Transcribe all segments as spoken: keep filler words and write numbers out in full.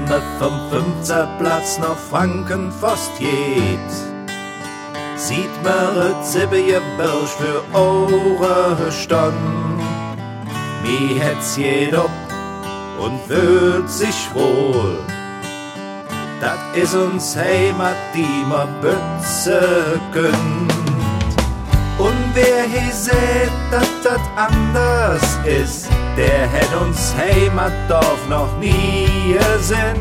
me vom fünften Platz nach Frankenforst geht, sieht mer et siebige Birsch für eure Stand. Mi het's jed op und fühlt sich wohl. Dat is uns Heimat, die ma bütze könnt. Und wer he seht, dat dat anders ist, der hätt uns Heimatdorf noch nie gesehen.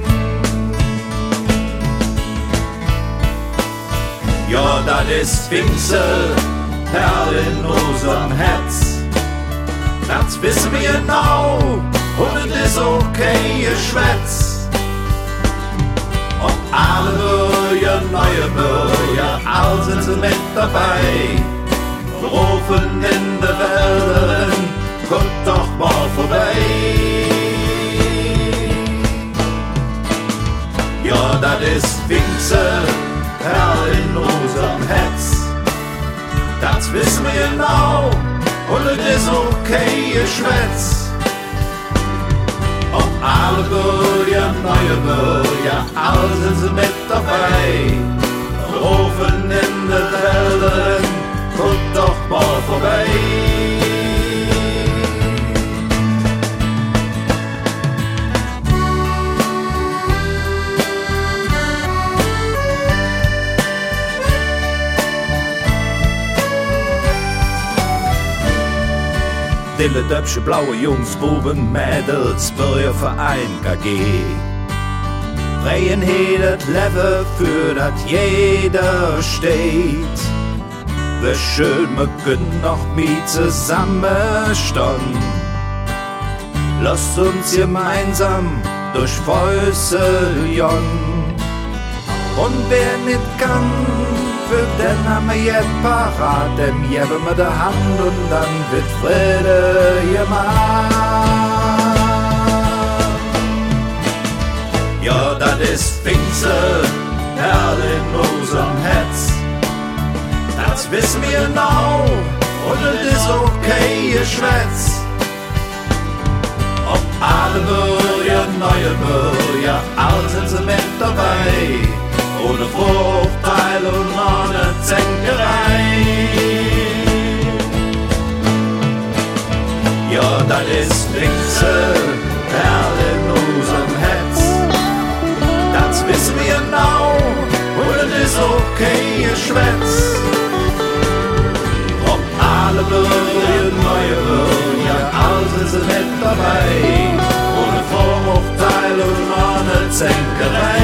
Ja, dat is Pfingsel, Perl in unserem Herz. Das wissen wir genau, und es ist okay, Geschwätz. Und alle Bürger, neue Bürger, all sind sie mit dabei. Rufen in der Welt, kommt doch mal vorbei. Ja, das ist Pfingsel, Perl in unserem Herz. Das wissen wir genau, und es ist okay, Geschwätz. Ob alle Bürger, neue Bürger, all sind sie mit dabei. Rufen in der Welt, kommt doch mal vorbei. Dille döpsche blaue Jungs, Buben, Mädels, Bürgerverein K G. Freien hedet Level, für dat jeder steht. Wär schön, wir können noch mit zusammenstehen. Lasst uns gemeinsam durch Fäusel jon. Und wer nicht kann, für den haben wir jetzt parat, dem geben wir die Hand und dann wird Friede gemacht. Ja, das ist Pfingsel, Perl in unserem Herz. Das wissen wir genau, und es ist okay, Geschwätz. Ob alle Bürger, neue Bürger, all sind sie mit dabei. Ohne Vorurteil und ohne Zänkerei. Ja, das ist Pfingsel, Perl in unserem Herz. Das wissen wir genau, und es ist okay, Geschwätz. Ob alle Bürger, neue Bürger, all sind sie mit dabei. Ohne Vorurteil und ohne Zänkerei.